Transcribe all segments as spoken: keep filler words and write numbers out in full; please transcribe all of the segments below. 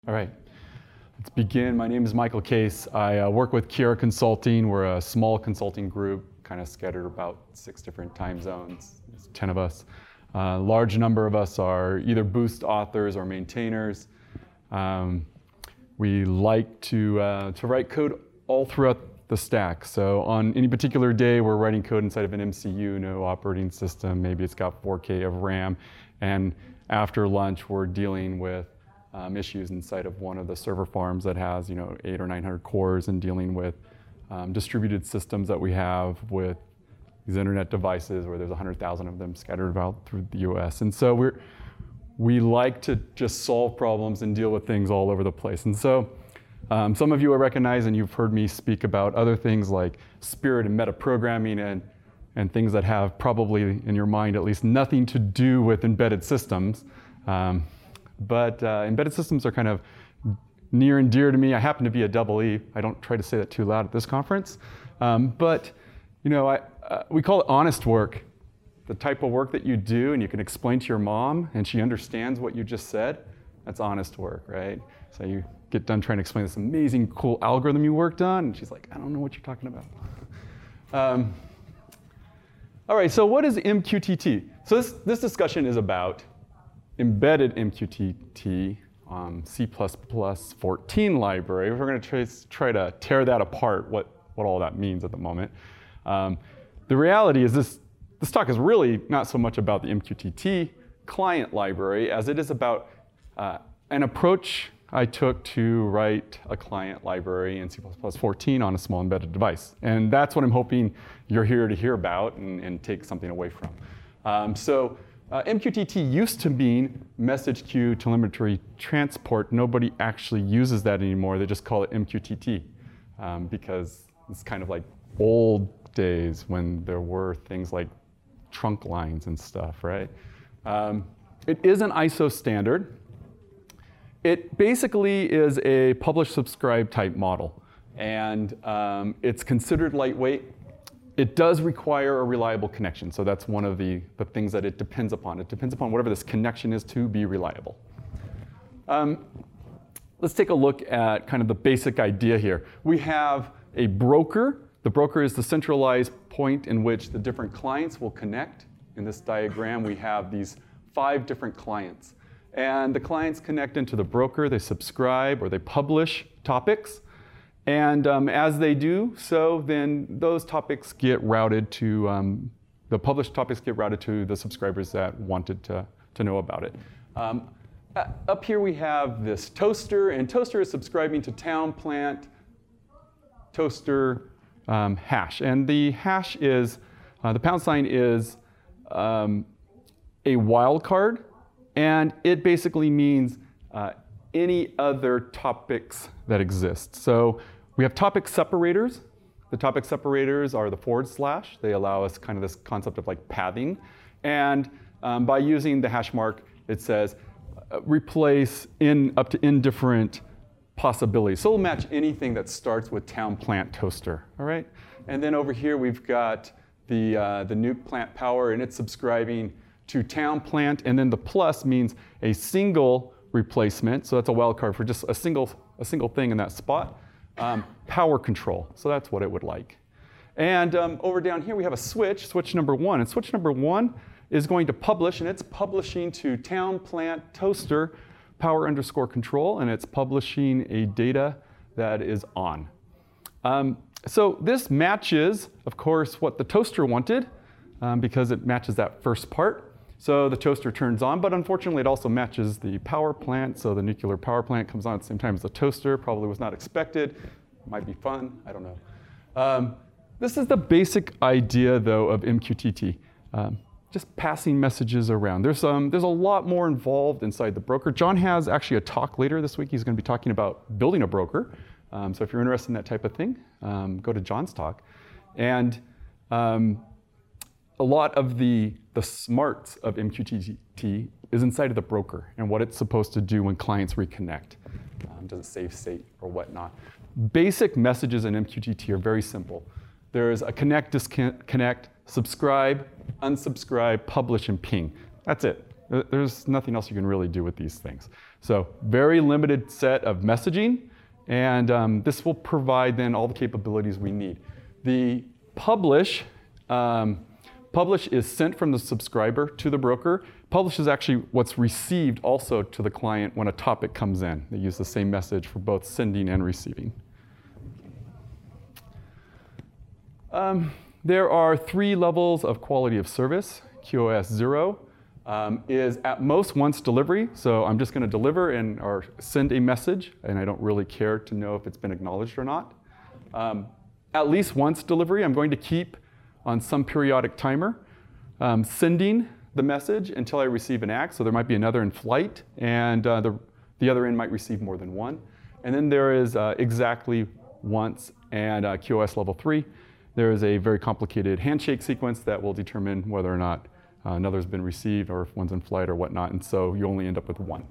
All right, let's begin. My name is Michael Case. I uh, work with Kiera Consulting. We're a small consulting group, kind of scattered about six different time zones. There's ten of us. A uh, large number of us are either Boost authors or maintainers. Um, we like to, uh, to write code all throughout the stack. So on any particular day, we're writing code inside of an M C U, no operating system. Maybe it's got four K of RAM. And after lunch, we're dealing with Um, issues inside of one of the server farms that has, you know, eight or nine hundred cores, and dealing with um, distributed systems that we have with these internet devices where there's one hundred thousand of them scattered about through the U S. And so we're, we like to just solve problems and deal with things all over the place. And so um, some of you will recognize, and you've heard me speak about other things like Spirit and metaprogramming and, and things that have probably in your mind at least nothing to do with embedded systems. Um, But uh, embedded systems are kind of near and dear to me. I happen to be a double E. I don't try to say that too loud at this conference. Um, but you know, I, uh, we call it honest work. The type of work that you do and you can explain to your mom and she understands what you just said, that's honest work, right? So you get done trying to explain this amazing, cool algorithm you worked on, and she's like, I don't know what you're talking about. um, all right, so what is M Q T T? So this, this discussion is about embedded M Q T T um, C plus plus fourteen library. We're going to try, try to tear that apart, what, what all that means at the moment. Um, the reality is this, this talk is really not so much about the M Q T T client library as it is about uh, an approach I took to write a client library in C plus plus fourteen on a small embedded device. And that's what I'm hoping you're here to hear about and, and take something away from. Um, so. Uh, M Q T T used to mean message queue telemetry transport. Nobody actually uses that anymore. They just call it M Q T T um, because it's kind of like old days when there were things like trunk lines and stuff, right? Um, it is an I S O standard. It basically is a publish-subscribe type model, and um, it's considered lightweight. It does require a reliable connection, so that's one of the, the things that it depends upon. It depends upon whatever this connection is to be reliable. Um, let's take a look at kind of the basic idea here. We have a broker. The broker is the centralized point in which the different clients will connect. In this diagram, we have these five different clients. And the clients connect into the broker. They subscribe or they publish topics. And um, as they do so, then those topics get routed to, um, the published topics get routed to the subscribers that wanted to, to know about it. Um, uh, up here we have this toaster, and toaster is subscribing to town plant toaster um, hash. And the hash is, uh, the pound sign is um, a wildcard, and it basically means uh, any other topics that exist. So we have topic separators. The topic separators are the forward slash. They allow us kind of this concept of like pathing. And um, by using the hash mark, it says uh, replace in up to indifferent possibilities. So it'll match anything that starts with town plant toaster, all right? And then over here we've got the, uh, the nuke plant power, and it's subscribing to town plant, and then the plus means a single replacement, so that's a wildcard for just a single, a single thing in that spot. Um, power control, so that's what it would like. And um, over down here we have a switch, switch number one. And switch number one is going to publish, and it's publishing to town plant toaster power underscore control, and it's publishing a data that is on. Um, so this matches, of course, what the toaster wanted, um, because it matches that first part. So the toaster turns on, but unfortunately it also matches the power plant, so the nuclear power plant comes on at the same time as the toaster. Probably was not expected. Might be fun, I don't know. Um, this is the basic idea, though, of M Q T T. Um, just passing messages around. There's, um, there's a lot more involved inside the broker. John has actually a talk later this week. He's going to be talking about building a broker. Um, so if you're interested in that type of thing, um, go to John's talk. And um, a lot of the, the smarts of M Q T T is inside of the broker and what it's supposed to do when clients reconnect. Um, does it save state or whatnot? Basic messages in M Q T T are very simple. There's a connect, disconnect, subscribe, unsubscribe, publish, and ping. That's it. There's nothing else you can really do with these things. So very limited set of messaging, and um, this will provide then all the capabilities we need. The publish, um, publish is sent from the subscriber to the broker. Publish is actually what's received also to the client when a topic comes in. They use the same message for both sending and receiving. Um, there are three levels of quality of service. Q O S zero um, is at most once delivery. So I'm just going to deliver and or send a message, and I don't really care to know if it's been acknowledged or not. Um, at least once delivery, I'm going to keep on some periodic timer, um, sending the message until I receive an act. So there might be another in flight, and uh, the, the other end might receive more than one. And then there is uh, exactly once, and uh, Q O S level three. There is a very complicated handshake sequence that will determine whether or not uh, another's been received or if one's in flight or whatnot, and so you only end up with one.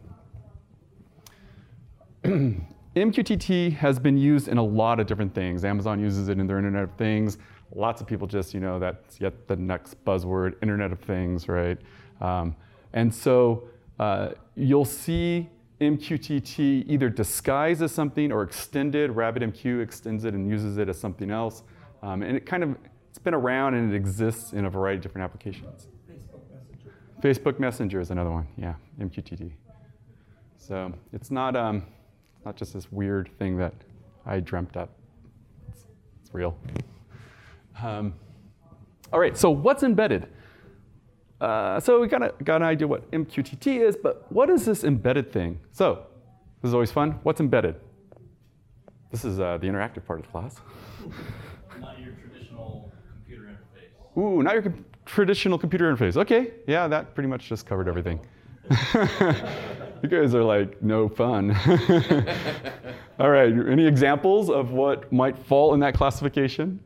M Q T T has been used in a lot of different things. Amazon uses it in their Internet of Things. Lots of people just, you know, that's yet the next buzzword, Internet of Things, right? Um, and so uh, you'll see M Q T T either disguised as something or extended. RabbitMQ extends it and uses it as something else. Um, and it kind of, it's been around and it exists in a variety of different applications. Facebook Messenger. Facebook Messenger is another one, yeah, M Q T T. So it's not, um, not just this weird thing that I dreamt up. It's, it's real. Um, all right, so what's embedded? Uh, so we got, a, got an idea what M Q T T is, but what is this embedded thing? So this is always fun. What's embedded? This is uh, the interactive part of the class. Not your traditional computer interface. Ooh, not your com- traditional computer interface. Okay, yeah, that pretty much just covered everything. You guys are like, no fun. All right, any examples of what might fall in that classification?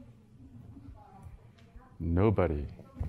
Nobody.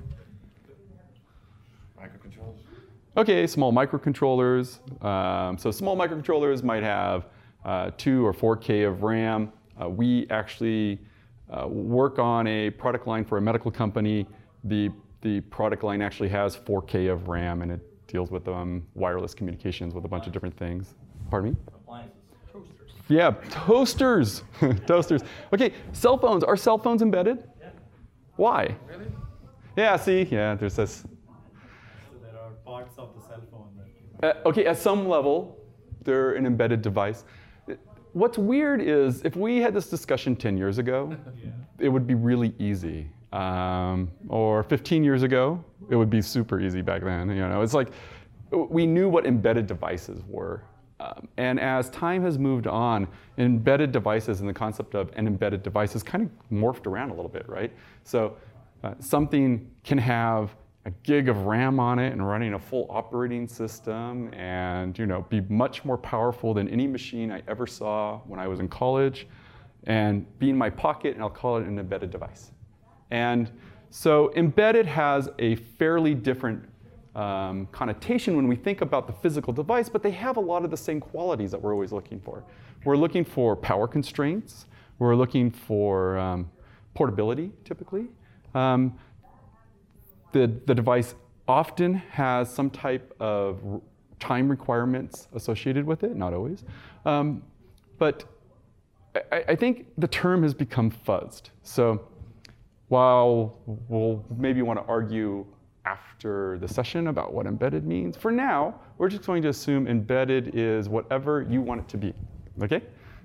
Microcontrollers. Okay, small microcontrollers. Um, so small microcontrollers might have uh, two or four K of RAM. Uh, we actually uh, work on a product line for a medical company. The, the product line actually has four K of RAM, and it deals with um, wireless communications with a bunch of different things. Pardon me? Appliances. Toasters. Yeah, toasters. Toasters. Okay, cell phones. Are cell phones embedded? Yeah. Why? Really? Yeah, see, yeah, there's this. So there are parts of the cell phone that. Uh, okay, at some level, they're an embedded device. What's weird is if we had this discussion ten years ago, Yeah. it would be really easy. Um, or fifteen years ago, it would be super easy back then. You know, it's like we knew what embedded devices were. Um, and as time has moved on, embedded devices and the concept of an embedded device has kind of morphed around a little bit, right? So uh, something can have a gig of RAM on it and running a full operating system and, you know, be much more powerful than any machine I ever saw when I was in college and be in my pocket, and I'll call it an embedded device. And so embedded has a fairly different um, connotation when we think about the physical device, but they have a lot of the same qualities that we're always looking for. We're looking for power constraints. We're looking for um, portability, typically. Um, The, the device often has some type of r- time requirements associated with it, not always. Um, but I, I think the term has become fuzzed. So while we'll maybe want to argue after the session about what embedded means, for now, we're just going to assume embedded is whatever you want it to be, okay?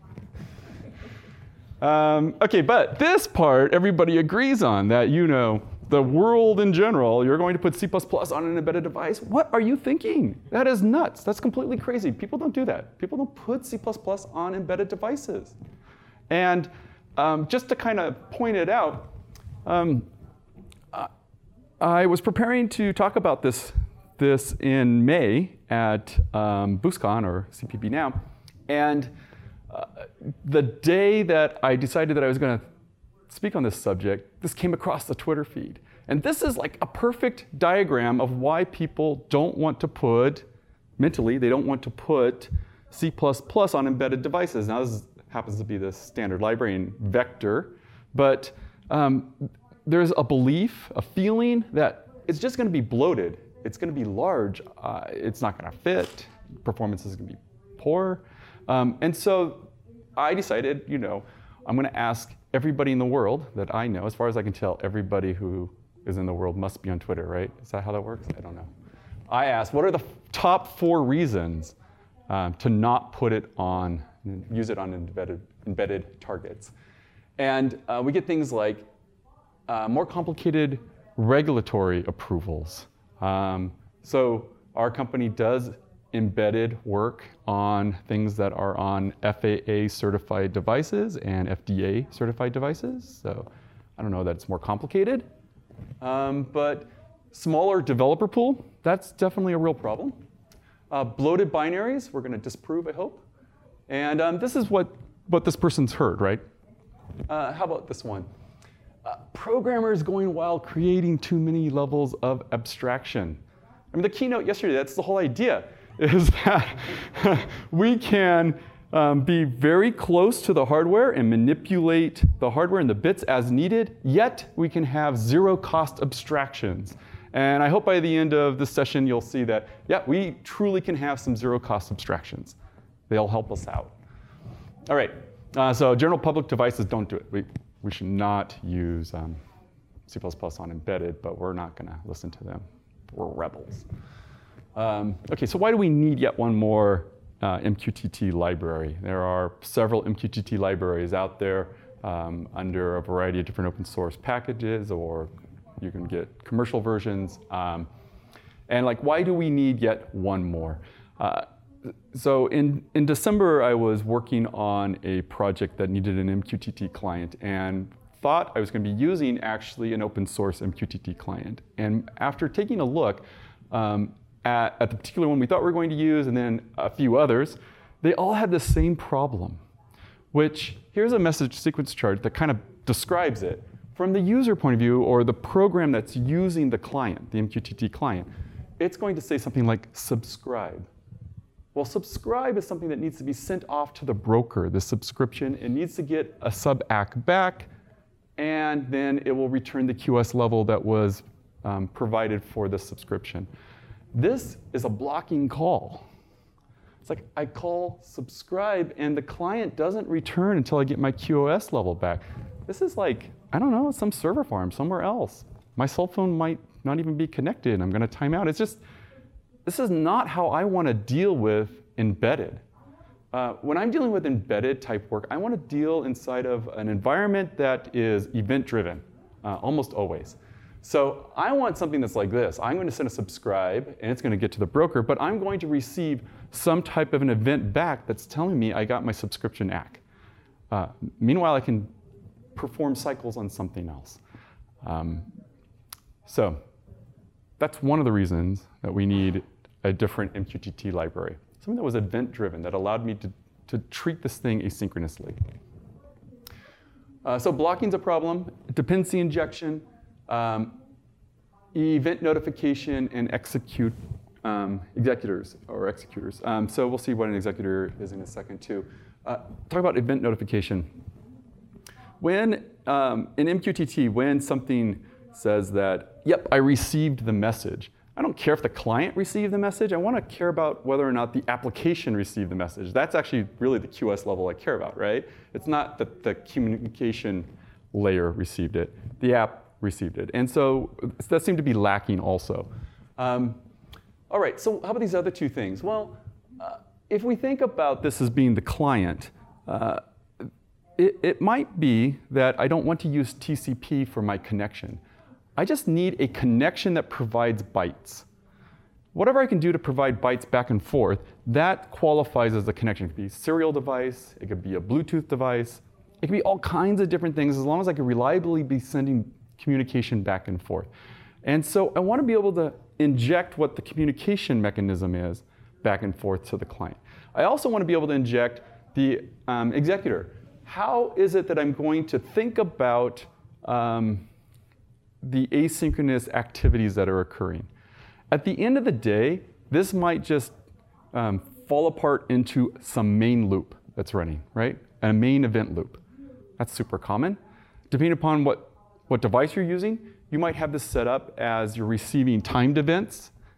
Um, okay, but this part, everybody agrees on that, you know, the world in general, you're going to put C plus plus on an embedded device. What are you thinking? That is nuts. That's completely crazy. People don't do that. People don't put C plus plus on embedded devices. And um, just to kind of point it out, um, I was preparing to talk about this, this in May at um, BoostCon, or C P B Now. And uh, the day that I decided that I was going to speak on this subject, this came across the Twitter feed. And this is like a perfect diagram of why people don't want to put, mentally, they don't want to put C plus plus on embedded devices. Now, this is, happens to be the standard library in Vector, but um, there's a belief, a feeling that it's just going to be bloated. It's going to be large. Uh, it's not going to fit. performance is going to be poor. Um, and so I decided, you know, I'm going to ask everybody in the world that I know, as far as I can tell, everybody who is in the world must be on Twitter, right? Is that how that works? I don't know. I asked, what are the top four reasons um, to not put it on, use it on embedded, embedded targets? And uh, we get things like uh, more complicated regulatory approvals. Um, so our company does embedded work on things that are on F A A certified devices and F D A certified devices. So I don't know that it's more complicated, um, but smaller developer pool, that's definitely a real problem. Uh, bloated binaries, we're going to disprove, I hope. And um, this is what, what this person's heard, right? Uh, how about this one? Uh, programmers going wild creating too many levels of abstraction. I mean, the keynote yesterday, that's the whole idea, is that we can um, be very close to the hardware and manipulate the hardware and the bits as needed, yet we can have zero cost abstractions. And I hope by the end of this session, you'll see that, yeah, we truly can have some zero cost abstractions. They'll help us out. All right, uh, so general public devices don't do it. We, we should not use um, C plus plus on embedded, but we're not gonna listen to them. We're rebels. Um, okay, so why do we need yet one more uh, M Q T T library? There are several M Q T T libraries out there um, under a variety of different open source packages, or you can get commercial versions. Um, and like, why do we need yet one more? Uh, so in, in December, I was working on a project that needed an M Q T T client and thought I was going to be using actually an open source M Q T T client. And after taking a look um, at, at the particular one we thought we were going to use and then a few others, they all had the same problem, which here's a message sequence chart that kind of describes it. From the user point of view, or the program that's using the client, the M Q T T client, it's going to say something like subscribe. Well, subscribe is something that needs to be sent off to the broker, the subscription. It needs to get a sub-A C back, and then it will return the Q S level that was um, provided for the subscription. This is a blocking call. It's like I call subscribe, and the client doesn't return until I get my Q O S level back. This is like, I don't know, some server farm somewhere else. My cell phone might not even be connected. I'm going to time out. It's just, this is not how I want to deal with embedded. Uh, when I'm dealing with embedded type work, I want to deal inside of an environment that is event-driven, uh, almost always. So I want something that's like this. I'm going to send a subscribe, and it's going to get to the broker, but I'm going to receive some type of an event back that's telling me I got my subscription A C. Uh, meanwhile, I can perform cycles on something else. Um, so that's one of the reasons that we need a different M Q T T library. Something that was event-driven, that allowed me to, to treat this thing asynchronously. Uh, so blocking's a problem, dependency injection, um, event notification, and execute um, executors, or executors. Um, so we'll see what an executor is in a second too. Uh, talk about event notification. When, um, in M Q T T, when something says that, yep, I received the message, I don't care if the client received the message. I want to care about whether or not the application received the message. That's actually really the Q S level I care about, right? It's not that the communication layer received it. The app received it. And so that seemed to be lacking also. Um, all right, so how about these other two things? Well, uh, if we think about this as being the client, uh, it, it might be that I don't want to use T C P for my connection. I just need a connection that provides bytes. Whatever I can do to provide bytes back and forth, that qualifies as a connection. It could be a serial device, it could be a Bluetooth device, it could be all kinds of different things as long as I can reliably be sending communication back and forth. And so I want to be able to inject what the communication mechanism is back and forth to the client. I also want to be able to inject the um, executor. How is it that I'm going to think about um, the asynchronous activities that are occurring? At the end of the day, this might just um, fall apart into some main loop that's running, right? A main event loop. That's super common. Depending upon what, what device you're using, you might have this set up as you're receiving timed events,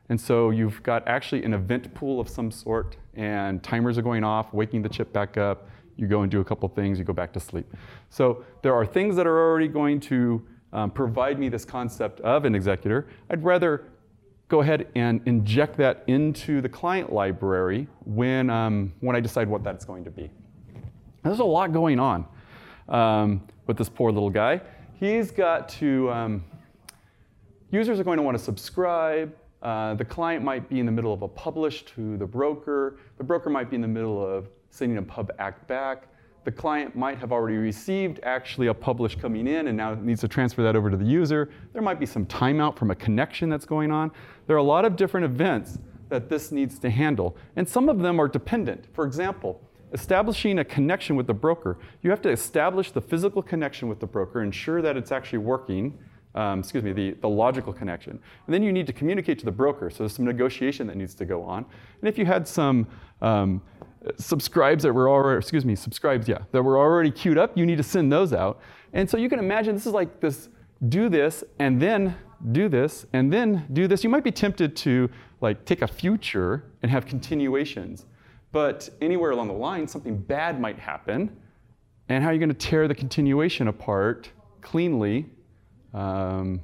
And so you've got actually an event pool of some sort, and timers are going off, waking the chip back up. You go and do a couple things, you go back to sleep. So there are things that are already going to um, provide me this concept of an executor. I'd rather go ahead and inject that into the client library when, um, when I decide what that's going to be. There's a lot going on um, with this poor little guy. He's got to, um, users are going to want to subscribe. Uh, the client might be in the middle of a publish to the broker. The broker might be in the middle of sending a pub act back. The client might have already received actually a publish coming in and now needs to transfer that over to the user. There might be some timeout from a connection that's going on. There are a lot of different events that this needs to handle, and some of them are dependent. For example, establishing a connection with the broker. You have to establish the physical connection with the broker, ensure that it's actually working, um, excuse me, the, the logical connection. And then you need to communicate to the broker, so there's some negotiation that needs to go on. And if you had some um, subscribes that were already, excuse me, subscribes, yeah, that were already queued up, you need to send those out. And so you can imagine this is like this, do this, and then do this, and then do this. You might be tempted to like take a future and have continuations. But anywhere along the line, something bad might happen. And how are you going to tear the continuation apart cleanly? Um,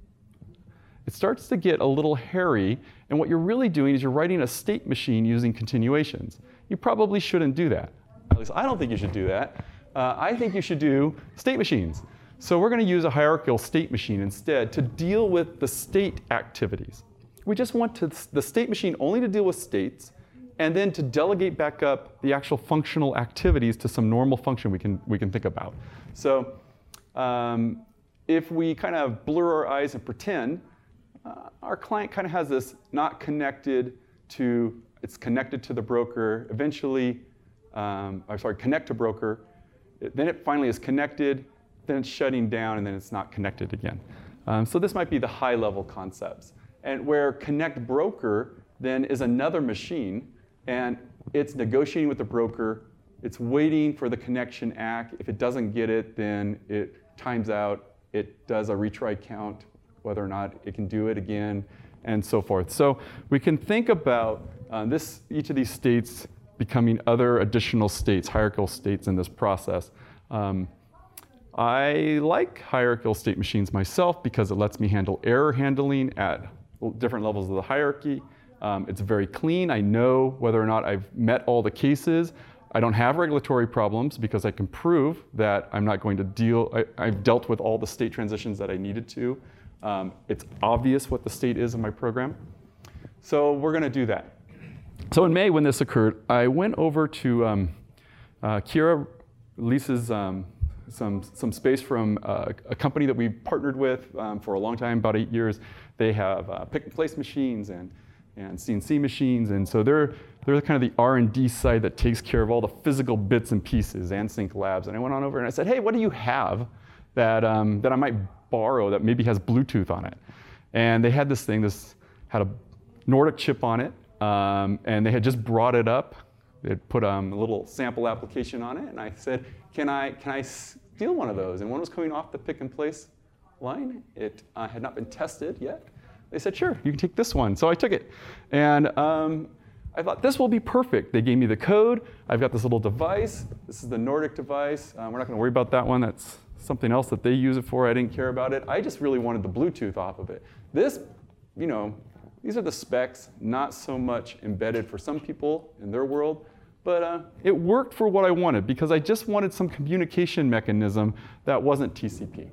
it starts to get a little hairy. And what you're really doing is you're writing a state machine using continuations. You probably shouldn't do that. At least I don't think you should do that. Uh, I think you should do state machines. So we're going to use a hierarchical state machine instead to deal with the state activities. We just want to, the state machine only to deal with states, and then to delegate back up the actual functional activities to some normal function we can, we can think about. So um, if we kind of blur our eyes and pretend, uh, our client kind of has this not connected to, it's connected to the broker, eventually, um, I'm sorry, connect to broker, it, then it finally is connected, then it's shutting down, and then it's not connected again. Um, so this might be the high level concepts. And where connect broker then is another machine, and it's negotiating with the broker. It's waiting for the connection act. If it doesn't get it, then it times out. It does a retry count, whether or not it can do it again, and so forth. So we can think about uh, this, each of these states becoming other additional states, hierarchical states in this process. Um, I like hierarchical state machines myself because it lets me handle error handling at different levels of the hierarchy. Um, it's very clean. I know whether or not I've met all the cases. I don't have regulatory problems because I can prove that I'm not going to deal, I, I've dealt with all the state transitions that I needed to. Um, it's obvious what the state is in my program. So we're going to do that. So in May, when this occurred, I went over to um, uh, Kira leases um, some, some space from uh, a company that we partnered with um, for a long time, about eight years. They have uh, pick and place machines and and C N C machines, and so they're they're kind of the R and D side that takes care of all the physical bits and pieces, Ansync Labs. And I went on over and I said, hey, what do you have that um, that I might borrow that maybe has Bluetooth on it? And they had this thing, this had a Nordic chip on it, um, and they had just brought it up. They had put um, a little sample application on it, and I said, can I can I steal one of those? And one was coming off the pick and place line. It uh, had not been tested yet. They said, sure, you can take this one. So I took it. And um, I thought, this will be perfect. They gave me the code. I've got this little device. This is the Nordic device. Um, we're not going to worry about that one. That's something else that they use it for. I didn't care about it. I just really wanted the Bluetooth off of it. This, you know, these are the specs, not so much embedded for some people in their world. But uh, it worked for what I wanted because I just wanted some communication mechanism that wasn't T C P.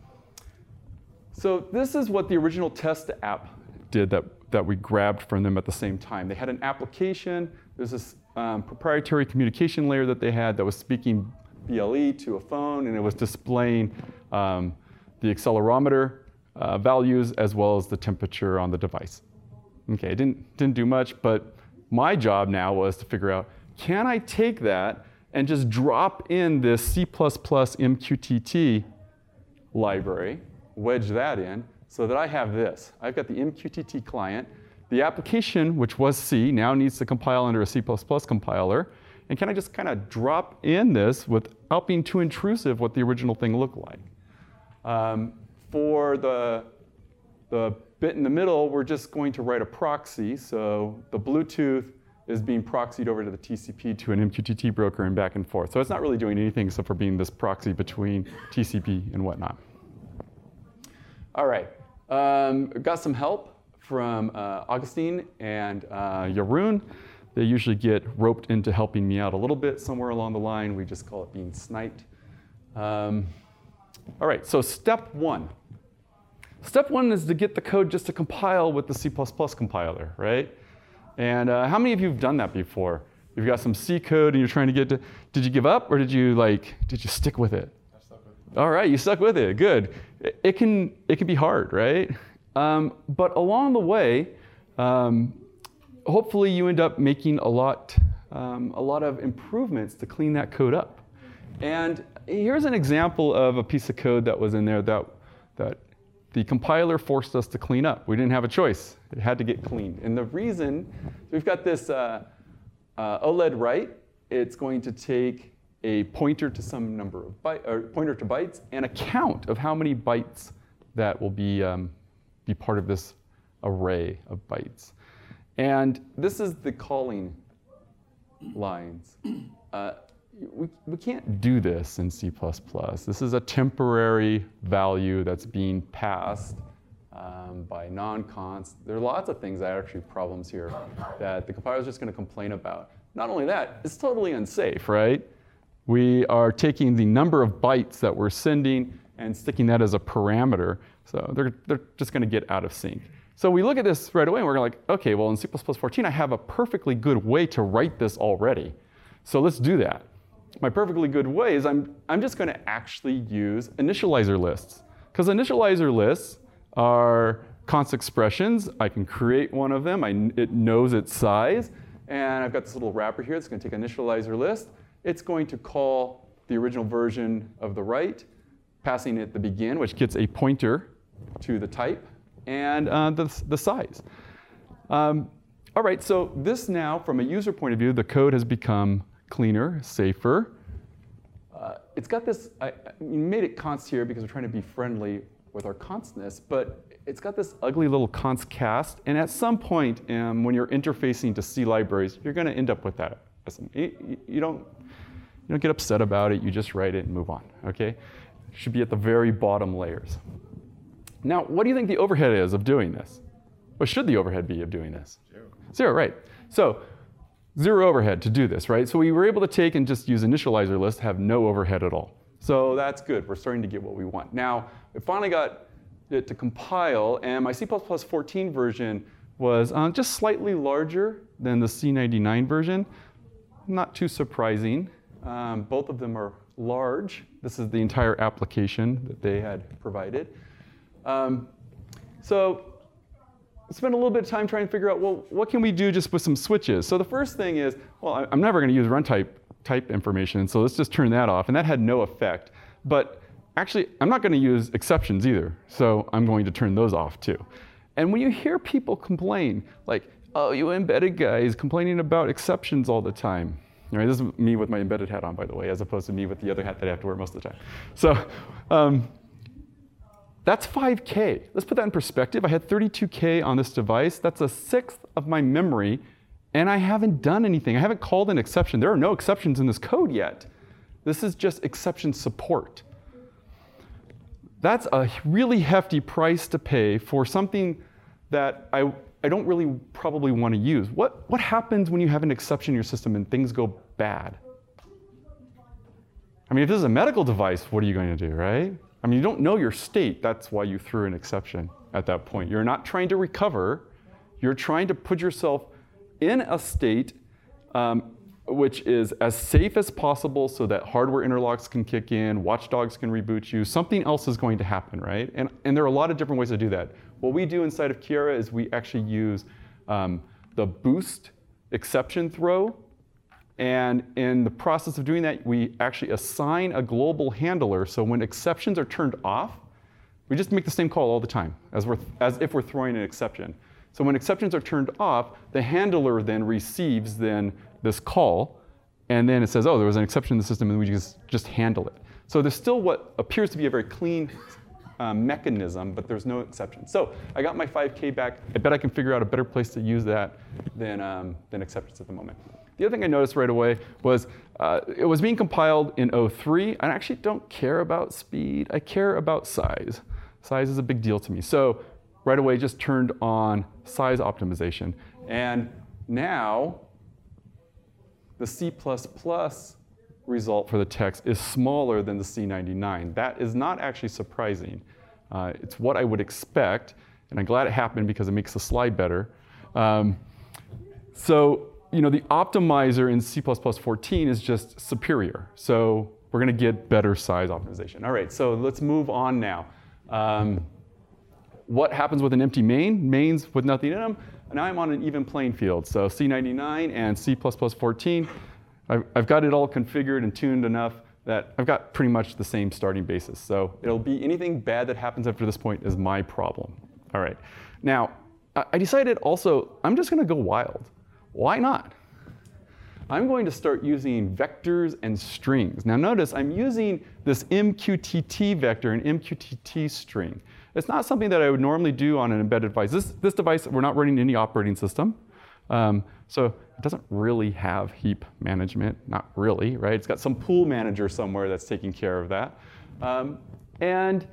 So this is what the original test app did that, that we grabbed from them at the same time. They had an application. There's this um, proprietary communication layer that they had that was speaking B L E to a phone, and it was displaying um, the accelerometer uh, values as well as the temperature on the device. Okay, it didn't, didn't do much, but my job now was to figure out, can I take that and just drop in this C plus plus M Q T T library, wedge that in, so that I have this. I've got the M Q T T client. The application, which was C, now needs to compile under a C plus plus compiler. And can I just kind of drop in this without being too intrusive what the original thing looked like? Um, for the, the bit in the middle, we're just going to write a proxy. So the Bluetooth is being proxied over to the T C P to an M Q T T broker and back and forth. So it's not really doing anything except for being this proxy between T C P and whatnot. All right, um, got some help from uh, Augustine and uh, Jeroen. They usually get roped into helping me out a little bit somewhere along the line. We just call it being sniped. Um, all right, so step one. Step one is to get the code just to compile with the C plus plus compiler, right? And uh, how many of you have done that before? You've got some C code and you're trying to get to, did you give up or did you like, did you stick with it? I stuck with it. All right, you stuck with it, good. It, it can, it can be hard, right? Um, but along the way, um, hopefully you end up making a lot, um, a lot of improvements to clean that code up. And here's an example of a piece of code that was in there that, that the compiler forced us to clean up. We didn't have a choice. It had to get cleaned. And the reason, we've got this uh, uh, OLED write. It's going to take a pointer to some number of bytes, or pointer to bytes, and a count of how many bytes that will be, um, be part of this array of bytes. And this is the calling lines. Uh, We, we can't do this in C plus plus. This is a temporary value that's being passed um, by non-const. There are lots of things that are actually problems here that the compiler is just going to complain about. Not only that, it's totally unsafe, right? We are taking the number of bytes that we're sending and sticking that as a parameter. So they're, they're just going to get out of sync. So we look at this right away and we're like, okay, well in C plus plus fourteen, I have a perfectly good way to write this already. So let's do that. My perfectly good way is I'm, I'm just going to actually use initializer lists. Because initializer lists are const expressions. I can create one of them. I, it knows its size. And I've got this little wrapper here that's going to take initializer list. It's going to call the original version of the write, passing it the begin, which gets a pointer to the type, and uh, the, the size. Um, all right, so this now, from a user point of view, the code has become cleaner, safer. Uh, it's got this, I, I made it const here because we're trying to be friendly with our constness, but it's got this ugly little const cast, and at some point um, when you're interfacing to C libraries, you're going to end up with that. You, you, don't, you don't get upset about it, you just write it and move on, okay? It should be at the very bottom layers. Now, what do you think the overhead is of doing this? What should the overhead be of doing this? Zero. Zero, right. So, zero overhead to do this, right? So we were able to take and just use initializer list, have no overhead at all. So that's good. We're starting to get what we want. Now, we finally got it to compile, and my C plus plus fourteen version was uh, just slightly larger than the C ninety-nine version. Not too surprising. Um, both of them are large. This is the entire application that they had provided. Um, so spend a little bit of time trying to figure out, well, what can we do just with some switches? So the first thing is, well, I'm never going to use runtime type information, so let's just turn that off. And that had no effect. But actually, I'm not going to use exceptions either, so I'm going to turn those off too. And when you hear people complain, like, oh, you embedded guys complaining about exceptions all the time. All right, this is me with my embedded hat on, by the way, as opposed to me with the other hat that I have to wear most of the time. So um, that's five K. Let's put that in perspective. I had thirty-two K on this device. That's a sixth of my memory, and I haven't done anything. I haven't called an exception. There are no exceptions in this code yet. This is just exception support. That's a really hefty price to pay for something that I, I don't really probably want to use. What, what happens when you have an exception in your system and things go bad? I mean, if this is a medical device, what are you going to do, right? I mean, you don't know your state. That's why you threw an exception at that point. You're not trying to recover. You're trying to put yourself in a state um, which is as safe as possible so that hardware interlocks can kick in, watchdogs can reboot you, something else is going to happen, right? And, and there are a lot of different ways to do that. What we do inside of Kiara is we actually use um, the boost exception throw. And in the process of doing that, we actually assign a global handler. So when exceptions are turned off, we just make the same call all the time, as, we're, as if we're throwing an exception. So when exceptions are turned off, the handler then receives then this call, and then it says, oh, there was an exception in the system, and we just, just handle it. So there's still what appears to be a very clean um, mechanism, but there's no exception. So I got my five K back. I bet I can figure out a better place to use that than, um, than acceptance at the moment. The other thing I noticed right away was uh, it was being compiled in O three. I actually don't care about speed. I care about size. Size is a big deal to me. So right away just turned on size optimization. And now the C plus plus result for the text is smaller than the C ninety-nine. That is not actually surprising. Uh, it's what I would expect, and I'm glad it happened because it makes the slide better. Um, so, you know, the optimizer in C plus plus fourteen is just superior. So we're going to get better size optimization. All right, so let's move on now. Um, what happens with an empty main? Mains with nothing in them. Now I'm on an even playing field. So C ninety-nine and C plus plus fourteen, I've, I've got it all configured and tuned enough that I've got pretty much the same starting basis. So it'll be anything bad that happens after this point is my problem. All right. Now, I decided also, I'm just going to go wild. Why not? I'm going to start using vectors and strings. Now notice I'm using this M Q T T vector and M Q T T string. It's not something that I would normally do on an embedded device. This, this device, we're not running any operating system. Um, so it doesn't really have heap management, not really, right? It's got some pool manager somewhere that's taking care of that. Um, and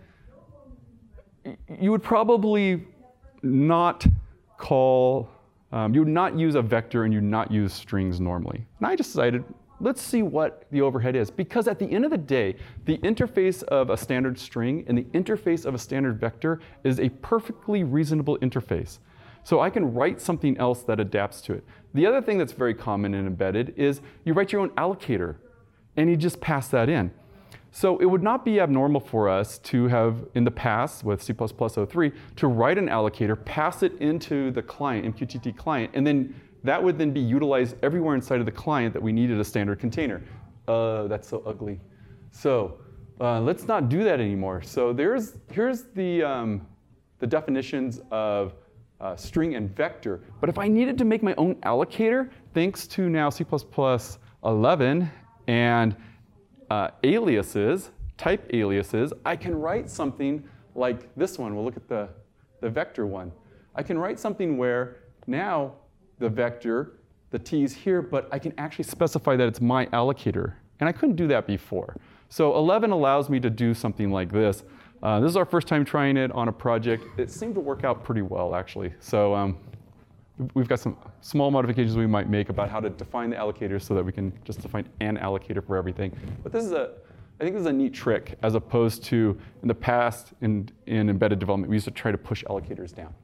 you would probably not call, um, you would not use a vector and you would not use strings normally. And I decided, let's see what the overhead is. Because at the end of the day, the interface of a standard string and the interface of a standard vector is a perfectly reasonable interface. So I can write something else that adapts to it. The other thing that's very common in embedded is you write your own allocator and you just pass that in. So it would not be abnormal for us to have, in the past with C plus plus oh three, to write an allocator, pass it into the client, M Q T T client, and then that would then be utilized everywhere inside of the client that we needed a standard container. Uh, that's so ugly. So uh, let's not do that anymore. So there's, here's the, um, the definitions of uh, string and vector. But if I needed to make my own allocator, thanks to now C plus plus eleven and uh, aliases, type aliases, I can write something like this one. We'll look at the, the vector one. I can write something where now the vector, the t is here, but I can actually specify that it's my allocator. And I couldn't do that before. So eleven allows me to do something like this. Uh, this is our first time trying it on a project. It seemed to work out pretty well, actually. So um, we've got some small modifications we might make about how to define the allocators so that we can just define an allocator for everything. But this is a, I think this is a neat trick, as opposed to in the past in, in embedded development, we used to try to push allocators down.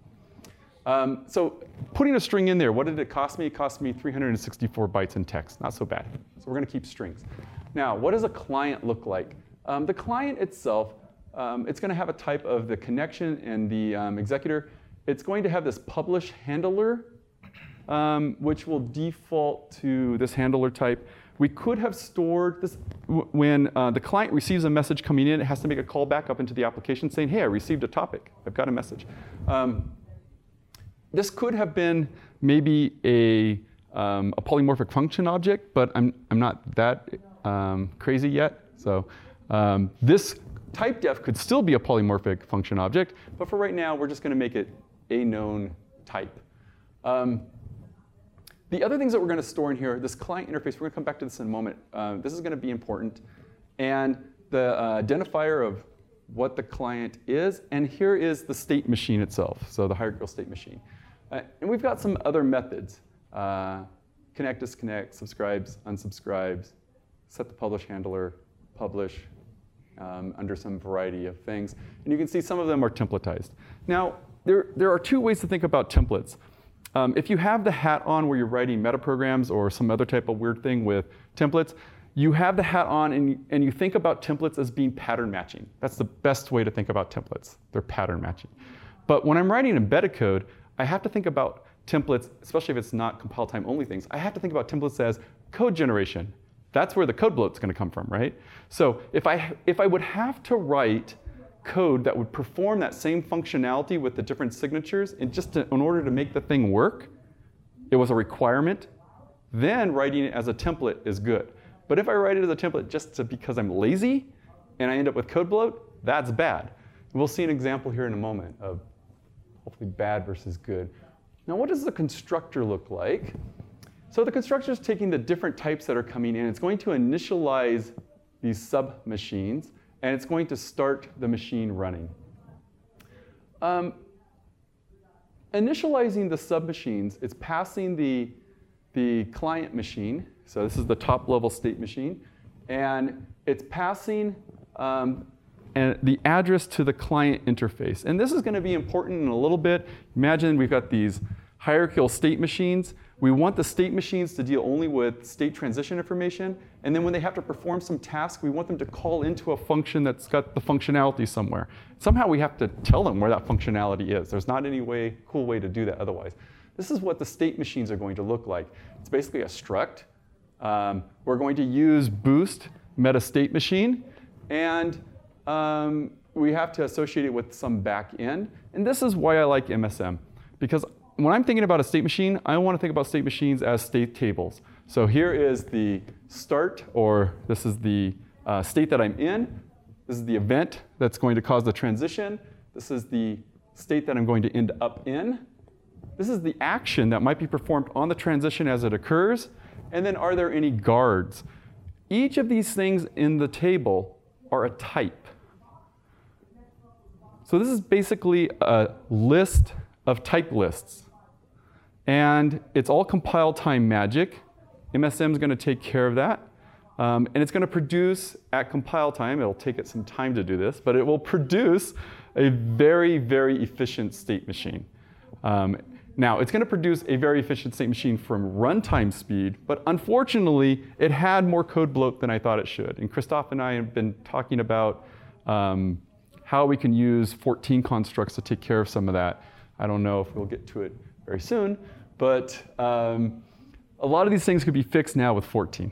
Um, so putting a string in there, what did it cost me? It cost me three hundred sixty-four bytes in text. Not so bad. So we're going to keep strings. Now, what does a client look like? Um, the client itself, um, it's going to have a type of the connection and the um, executor. It's going to have this publish handler, um, which will default to this handler type. We could have stored this when uh, the client receives a message coming in. It has to make a call back up into the application saying, hey, I received a topic. I've got a message. Um, This could have been maybe a, um, a polymorphic function object, but I'm, I'm not that um, crazy yet. So um, this type def could still be a polymorphic function object, but for right now, we're just going to make it a known type. Um, the other things that we're going to store in here, this client interface, we're going to come back to this in a moment. Uh, this is going to be important. And the uh, identifier of what the client is, and here is the state machine itself, so the hierarchical state machine. Uh, and we've got some other methods. Uh, connect, disconnect, subscribes, unsubscribes, set the publish handler, publish, um, under some variety of things. And you can see some of them are templatized. Now, there, there are two ways to think about templates. Um, if you have the hat on where you're writing metaprograms or some other type of weird thing with templates, you have the hat on and you, and you think about templates as being pattern matching. That's the best way to think about templates. They're pattern matching. But when I'm writing embedded code, I have to think about templates, especially if it's not compile time only things. I have to think about templates as code generation. That's where the code bloat's going to come from, right? So if I, if I would have to write code that would perform that same functionality with the different signatures, and just to, in order to make the thing work, it was a requirement, then writing it as a template is good. But if I write it as a template just to, because I'm lazy and I end up with code bloat, that's bad. We'll see an example here in a moment of hopefully bad versus good. Now, what does the constructor look like? So the constructor is taking the different types that are coming in. It's going to initialize these sub-machines, and it's going to start the machine running. Um, initializing the sub-machines, it's passing the, the client machine. So this is the top-level state machine. And it's passing um, and the address to the client interface. And this is going to be important in a little bit. Imagine we've got these hierarchical state machines. We want the state machines to deal only with state transition information. And then when they have to perform some task, we want them to call into a function that's got the functionality somewhere. Somehow we have to tell them where that functionality is. There's not any way, cool way to do that otherwise. This is what the state machines are going to look like. It's basically a struct. Um, we're going to use boost meta state machine, and um, we have to associate it with some back end. And this is why I like M S M, because when I'm thinking about a state machine, I want to think about state machines as state tables. So here is the start, or this is the uh, state that I'm in. This is the event that's going to cause the transition. This is the state that I'm going to end up in. This is the action that might be performed on the transition as it occurs. And then are there any guards? Each of these things in the table are a type. So this is basically a list of type lists. And it's all compile time magic. M S M is going to take care of that. Um, and it's going to produce, at compile time, it'll take it some time to do this, but it will produce a very, very efficient state machine. Um, Now, it's going to produce a very efficient state machine from runtime speed, but unfortunately, it had more code bloat than I thought it should. And Christoph and I have been talking about um, how we can use fourteen constructs to take care of some of that. I don't know if we'll get to it very soon, but um, a lot of these things could be fixed now with fourteen.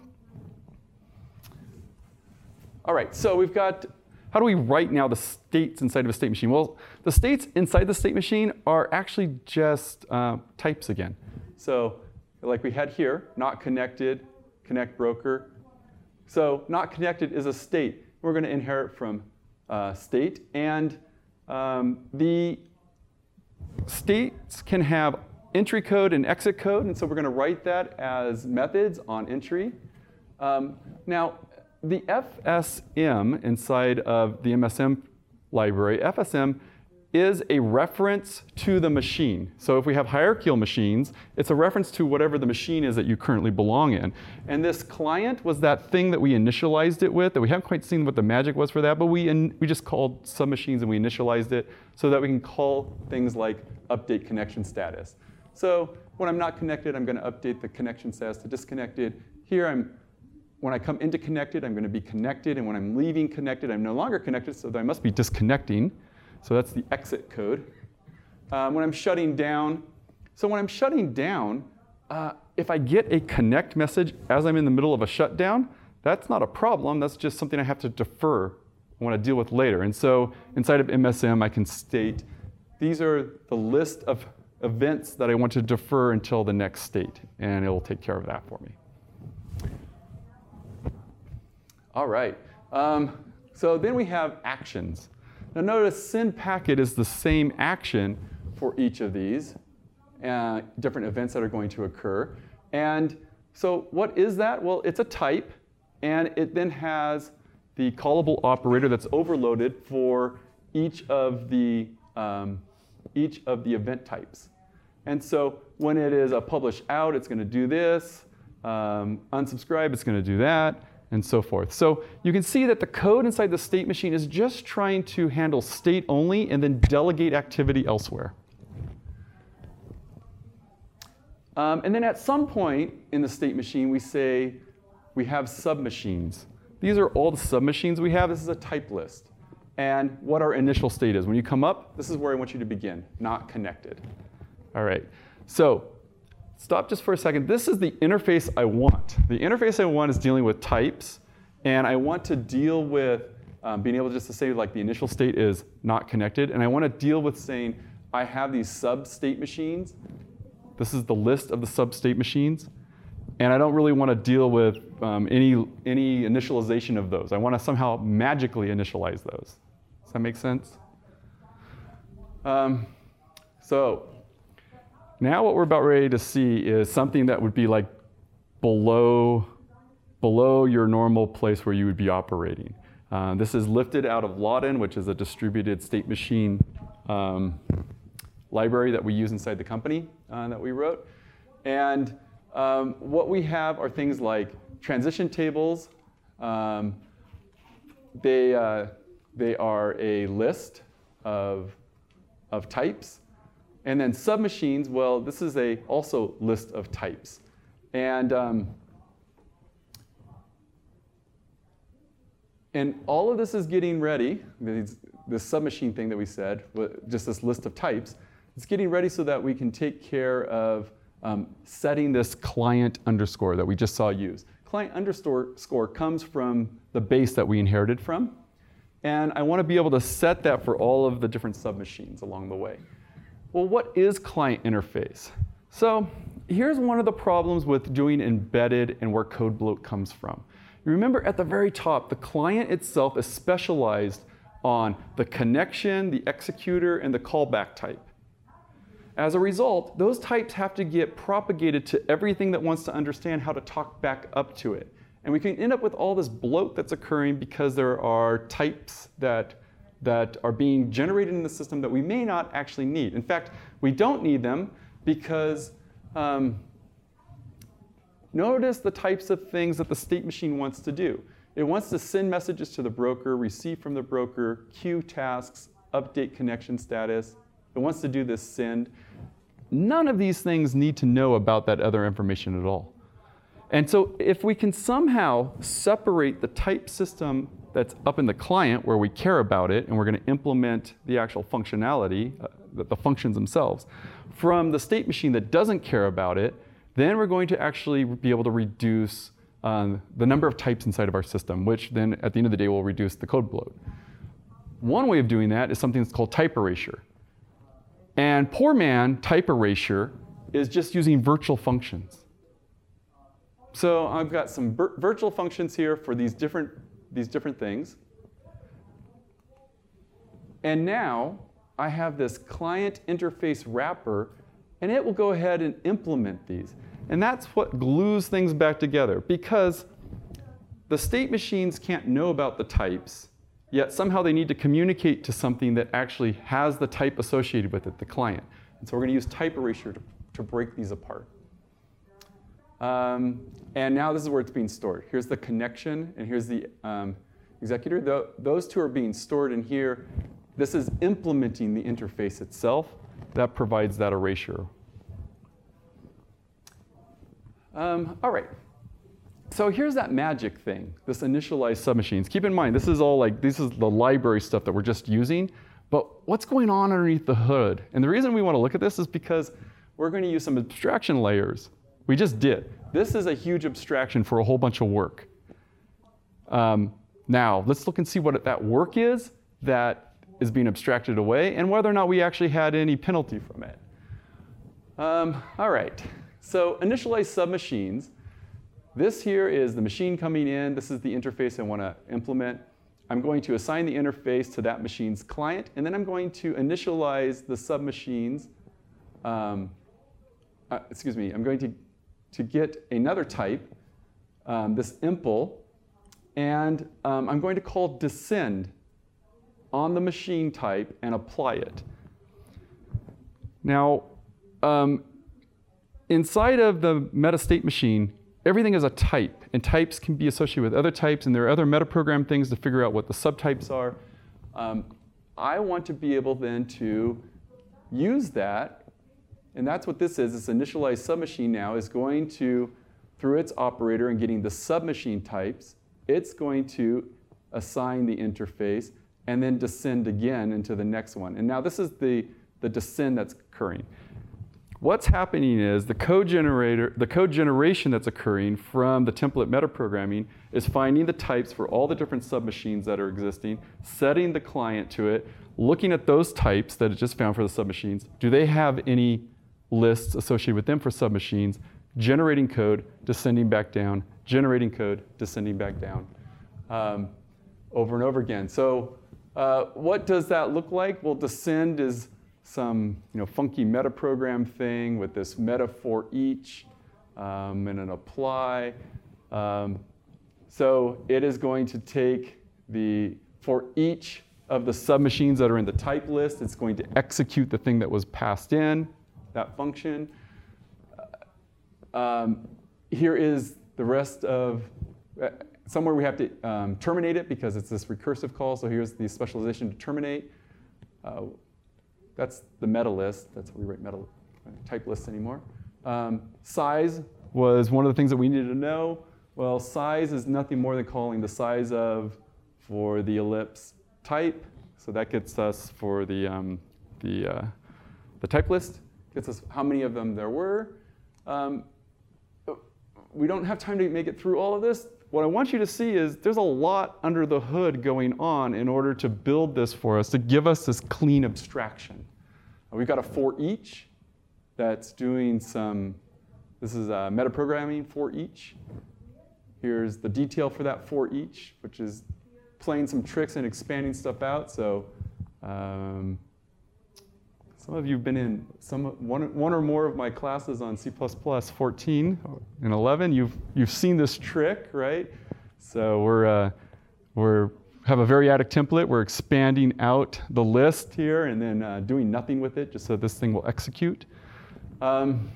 All right, so we've got, how do we write now the states inside of a state machine? Well, the states inside the state machine are actually just uh, types again. So like we had here, not connected, connect broker. So not connected is a state. We're going to inherit from uh, state. And um, the states can have entry code and exit code. And so we're going to write that as methods on entry. Um, now, the F S M inside of the M S M library, F S M is a reference to the machine. So if we have hierarchical machines, it's a reference to whatever the machine is that you currently belong in. And this client was that thing that we initialized it with, that we haven't quite seen what the magic was for that, but we, in, we just called submachines and we initialized it so that we can call things like update connection status. So when I'm not connected, I'm going to update the connection status to disconnected. Here I'm When I come into connected, I'm going to be connected, and when I'm leaving connected, I'm no longer connected, so I must be disconnecting. So that's the exit code. Um, when I'm shutting down, so when I'm shutting down, uh, if I get a connect message as I'm in the middle of a shutdown, that's not a problem. That's just something I have to defer. I want to deal with later. And so inside of M S M, I can state, these are the list of events that I want to defer until the next state, and it will take care of that for me. All right, um, so then we have actions. Now notice send packet is the same action for each of these uh, different events that are going to occur. And so what is that? Well, it's a type, and it then has the callable operator that's overloaded for each of the, um, each of the event types. And so when it is a publish out, it's going to do this. Um, unsubscribe, it's going to do that, and so forth. So you can see that the code inside the state machine is just trying to handle state only and then delegate activity elsewhere. Um, and then at some point in the state machine, we say we have submachines. These are all the submachines we have. This is a type list. And what our initial state is. When you come up, this is where I want you to begin, not connected. All right, so stop just for a second. This is the interface I want. The interface I want is dealing with types, and I want to deal with um, being able just to say like the initial state is not connected, and I want to deal with saying I have these sub-state machines. This is the list of the sub-state machines, and I don't really want to deal with um, any, any initialization of those. I want to somehow magically initialize those. Does that make sense? Um, so now what we're about ready to see is something that would be like below, below your normal place where you would be operating. Uh, this is lifted out of Laudin, which is a distributed state machine um, library that we use inside the company uh, that we wrote. And um, what we have are things like transition tables. Um, they, uh, they are a list of, of types. And then submachines, well, this is a also list of types. And, um, and all of this is getting ready, these, this submachine thing that we said, just this list of types, it's getting ready so that we can take care of um, setting this client underscore that we just saw used. Client underscore comes from the base that we inherited from. And I want to be able to set that for all of the different submachines along the way. Well, what is client interface? So here's one of the problems with doing embedded and where code bloat comes from. You remember at the very top, the client itself is specialized on the connection, the executor, and the callback type. As a result, those types have to get propagated to everything that wants to understand how to talk back up to it. And we can end up with all this bloat that's occurring because there are types that, that are being generated in the system that we may not actually need. In fact, we don't need them because um, notice the types of things that the state machine wants to do. It wants to send messages to the broker, receive from the broker, queue tasks, update connection status. It wants to do this send. None of these things need to know about that other information at all. And so if we can somehow separate the type system that's up in the client where we care about it, and we're going to implement the actual functionality, uh, the, the functions themselves, from the state machine that doesn't care about it, then we're going to actually be able to reduce um, the number of types inside of our system, which then at the end of the day will reduce the code bloat. One way of doing that is something that's called type erasure. And poor man type erasure is just using virtual functions. So I've got some vir virtual functions here for these different, these different things. And now I have this client interface wrapper, and it will go ahead and implement these. And that's what glues things back together, because the state machines can't know about the types, yet somehow they need to communicate to something that actually has the type associated with it, the client. And so we're going to use type erasure to, to break these apart. Um, and now this is where it's being stored. Here's the connection, and here's the um, executor. Th those two are being stored in here. This is implementing the interface itself. That provides that erasure. Um, all right. So here's that magic thing, this initialized submachines. Keep in mind, this is all like, this is the library stuff that we're just using. But what's going on underneath the hood? And the reason we want to look at this is because we're going to use some abstraction layers. We just did. This is a huge abstraction for a whole bunch of work. Um, now, let's look and see what that work is that is being abstracted away and whether or not we actually had any penalty from it. Um, all right. So initialized submachines. This here is the machine coming in. This is the interface I want to implement. I'm going to assign the interface to that machine's client, and then I'm going to initialize the submachines. Um, uh, excuse me, I'm going to, to get another type, um, this impl, and um, I'm going to call descend on the machine type and apply it. Now, um, inside of the metastate machine, everything is a type, and types can be associated with other types, and there are other metaprogram things to figure out what the subtypes are. Um, I want to be able then to use that, and that's what this is. This initialized submachine now is going to, through its operator and getting the submachine types, it's going to assign the interface and then descend again into the next one. And now this is the, the descend that's occurring. What's happening is the code generator, the code generation that's occurring from the template metaprogramming is finding the types for all the different submachines that are existing, setting the client to it, looking at those types that it just found for the submachines. Do they have any lists associated with them for submachines? Generating code, descending back down, generating code, descending back down, um, over and over again. So Uh, what does that look like? Well, descend is some you know, funky metaprogram thing with this meta for each um, and an apply. Um, so it is going to take the, for each of the submachines that are in the type list, it's going to execute the thing that was passed in, that function. Um, here is the rest of, uh, somewhere we have to um, terminate it because it's this recursive call. So here's the specialization to terminate. Uh, that's the meta list. That's how we write meta type lists anymore. Um, size was one of the things that we needed to know. Well, size is nothing more than calling the size of for the ellipse type. So that gets us for the, um, the, uh, the type list, gets us how many of them there were. Um, we don't have time to make it through all of this. What I want you to see is there's a lot under the hood going on in order to build this for us, to give us this clean abstraction. We've got a for each that's doing some, this is uh, metaprogramming for each. Here's the detail for that for each, which is playing some tricks and expanding stuff out. So um, some of you have been in some, one, one or more of my classes on C plus plus fourteen and eleven. You've, you've seen this trick, right? So we're, uh, we're have a variadic template. We're expanding out the list here and then uh, doing nothing with it just so this thing will execute. Um,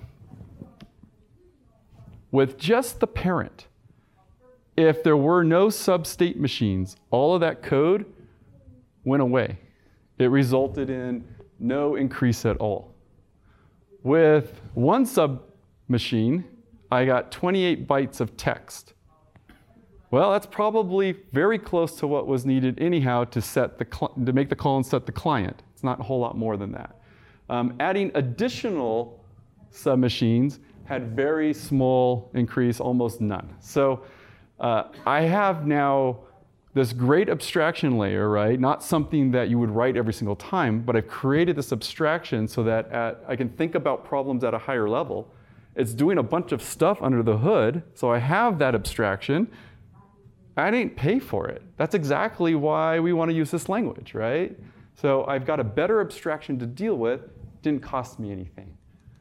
with just the parent, if there were no sub-state machines, all of that code went away. It resulted in no increase at all. With one sub-machine, I got twenty-eight bytes of text. Well, that's probably very close to what was needed anyhow to, set the to make the call and set the client. It's not a whole lot more than that. Um, adding additional sub-machines had very small increase, almost none. So uh, I have now this great abstraction layer, right? Not something that you would write every single time, but I've created this abstraction so that at, I can think about problems at a higher level. It's doing a bunch of stuff under the hood, so I have that abstraction. I didn't pay for it. That's exactly why we want to use this language, right? So I've got a better abstraction to deal with. Didn't cost me anything.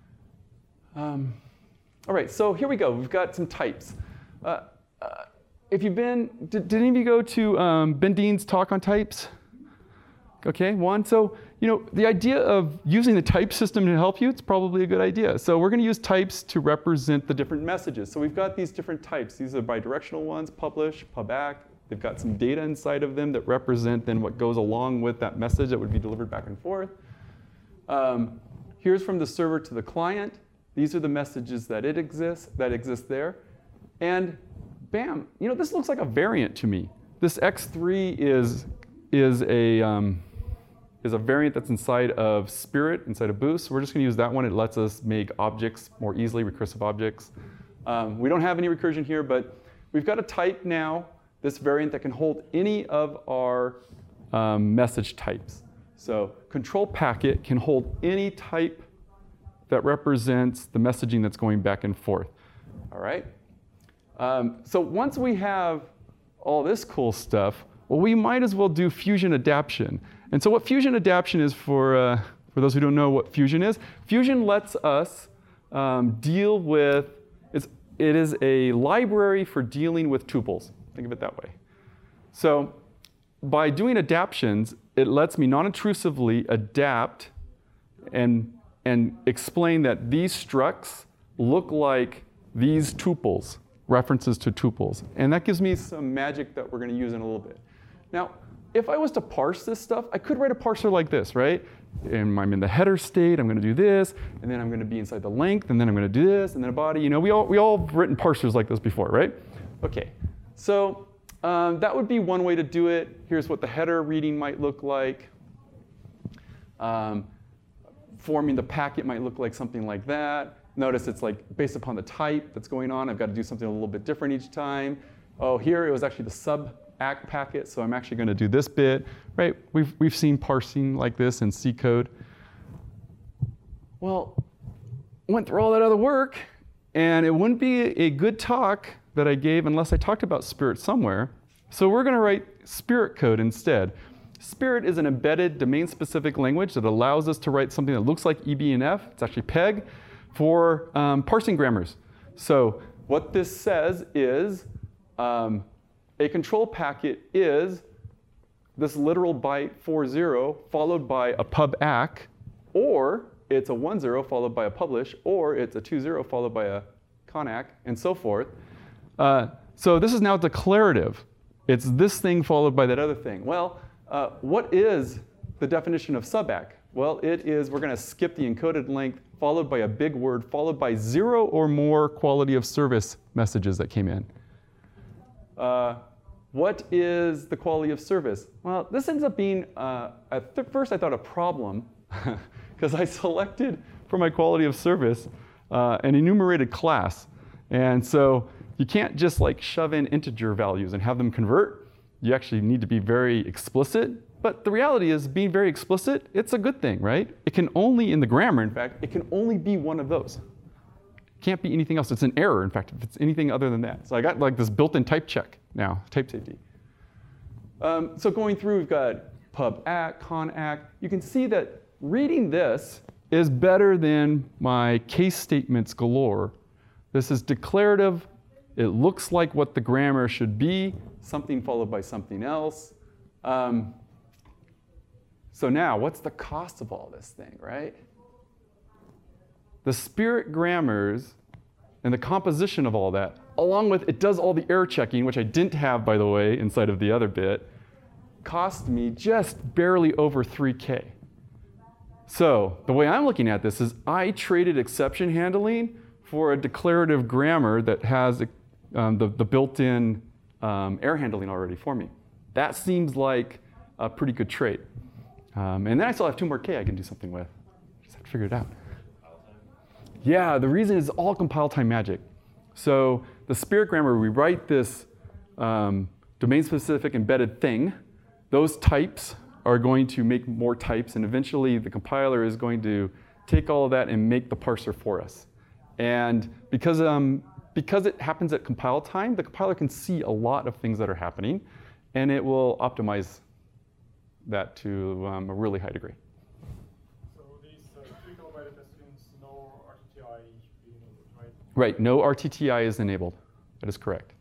Um, all right, so here we go. We've got some types. Uh, uh, if you've been, did, did any of you go to um, Ben Dean's talk on types? Okay, one. So, you know, the idea of using the type system to help you, it's probably a good idea. So we're going to use types to represent the different messages. So we've got these different types. These are bidirectional ones, publish, pubback. They've got some data inside of them that represent then what goes along with that message that would be delivered back and forth. Um, here's from the server to the client. These are the messages that it exists, that exist there. And bam, you know, this looks like a variant to me. This X three is, is a, um, is a variant that's inside of Spirit, inside of Boost. So we're just going to use that one. It lets us make objects more easily, recursive objects. Um, we don't have any recursion here, but we've got a type now, this variant that can hold any of our um, message types. So control packet can hold any type that represents the messaging that's going back and forth. All right? Um, so once we have all this cool stuff, well, we might as well do fusion adaption. And so what fusion adaption is, for, uh, for those who don't know what fusion is, fusion lets us um, deal with, it's, it is a library for dealing with tuples. Think of it that way. So by doing adaptions, it lets me non-intrusively adapt and, and explain that these structs look like these tuples, references to tuples. And that gives me some magic that we're going to use in a little bit. Now, if I was to parse this stuff, I could write a parser like this, right? And I'm in the header state, I'm going to do this, and then I'm going to be inside the length, and then I'm going to do this, and then a body. You know, we all, we all have written parsers like this before, right? OK, so um, that would be one way to do it. Here's what the header reading might look like. Um, forming the packet might look like something like that. Notice it's like based upon the type that's going on. I've got to do something a little bit different each time. Oh, here it was actually the sub-act packet, so I'm actually going to do this bit. Right? We've, we've seen parsing like this in C code. Well, went through all that other work, and it wouldn't be a good talk that I gave unless I talked about Spirit somewhere. So we're going to write Spirit code instead. Spirit is an embedded domain-specific language that allows us to write something that looks like E B and F, it's actually PEG, for um, parsing grammars. So what this says is um, a control packet is this literal byte four zero followed by a pub ack, or it's a one zero followed by a publish, or it's a two zero followed by a connack, and so forth. Uh, so this is now declarative. It's this thing followed by that other thing. Well, uh, what is the definition of suback? Well, it is we're going to skip the encoded length followed by a big word followed by zero or more quality of service messages that came in. Uh, what is the quality of service? Well, this ends up being, uh, at th first I thought a problem because I selected for my quality of service uh, an enumerated class. And so you can't just like shove in integer values and have them convert. You actually need to be very explicit. But the reality is being very explicit, it's a good thing, right? It can only, in the grammar, in fact, it can only be one of those. It can't be anything else. It's an error, in fact, if it's anything other than that. So I got like this built-in type check now, type safety. Um, so going through, we've got pub ack, con ack. You can see that reading this is better than my case statements galore. This is declarative. It looks like what the grammar should be, something followed by something else. Um, so now, what's the cost of all this thing, right? The Spirit grammars and the composition of all that, along with it does all the error checking, which I didn't have, by the way, inside of the other bit, cost me just barely over three K. So the way I'm looking at this is I traded exception handling for a declarative grammar that has um, the, the built-in um, error handling already for me. That seems like a pretty good trade. Um, and then I still have two more K I can do something with. Just have to figure it out. Yeah, the reason is all compile time magic. So the Spirit grammar, we write this um, domain-specific embedded thing. Those types are going to make more types, and eventually the compiler is going to take all of that and make the parser for us. And because, um, because it happens at compile time, the compiler can see a lot of things that are happening, and it will optimize that to um, a really high degree. So these uh, three kilobyte assumes no R T T I being enabled, right? Right, no R T T I is enabled. That is correct.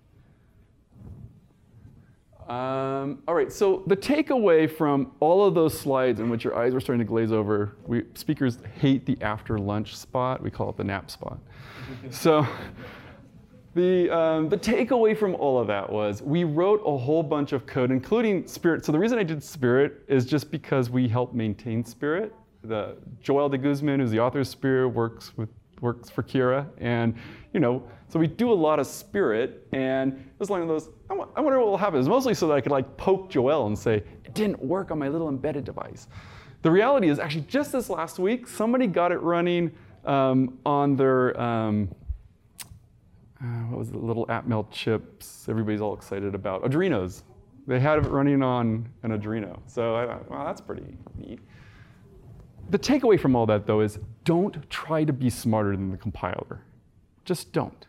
Um, all right, so the takeaway from all of those slides in which your eyes were starting to glaze over, we speakers hate the after lunch spot. We call it the nap spot. So the, um, the takeaway from all of that was we wrote a whole bunch of code, including Spirit. So the reason I did Spirit is just because we help maintain Spirit. The Joel de Guzman, who's the author of Spirit, works with works for Kira, and you know, so we do a lot of Spirit, and it was one of those, I wonder what will happen. It's mostly so that I could like poke Joel and say, it didn't work on my little embedded device. The reality is actually just this last week, somebody got it running um, on their, um, uh, what was it, little Atmel chips everybody's all excited about, Adrenos. They had it running on an Adreno. So I thought, well, that's pretty neat. The takeaway from all that, though, is don't try to be smarter than the compiler. Just don't.